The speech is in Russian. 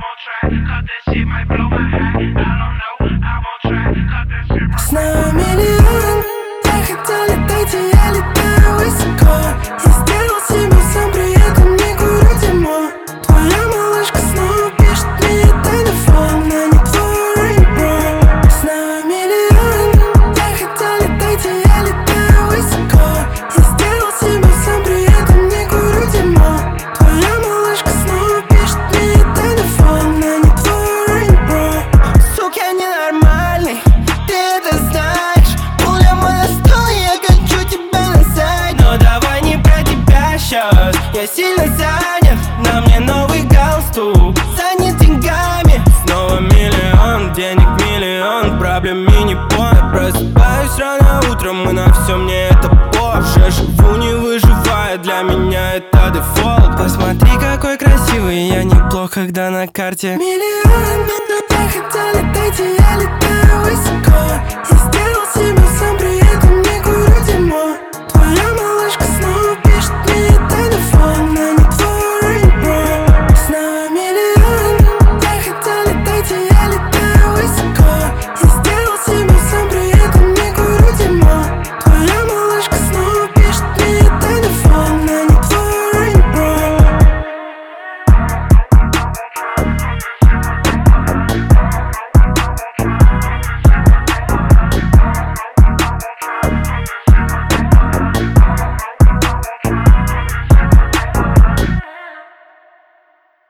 Снова миллион. Я хотел летать, и я летаю высоко. Я сделал себе сам, при этом не курю зимой. Твоя малышка снова пишет мне телефон, но не твой, бро. Снова миллион. Я хотел летать, и я летаю высоко. Я сделал себе сам, при этом не курю зимой. Твоя малышка снова пишет мне телефон, но не твой, бро. Сука, я ненормальный, ты это знаешь. Пуля мой на стол, и я хочу тебя на сайт. Но давай не про тебя сейчас. Я сильно занят, на мне новый галстук. Занят деньгами. Снова миллион, денег миллион, проблем мини-пон. Просыпаюсь рано утром, и на все мне это позже. Живу не выживая, для меня это дефолт. Посмотри, какой красивый, я неплох, когда на карте миллион. Я хотел летать, и я летаю высоко. Я сделал себе сам, при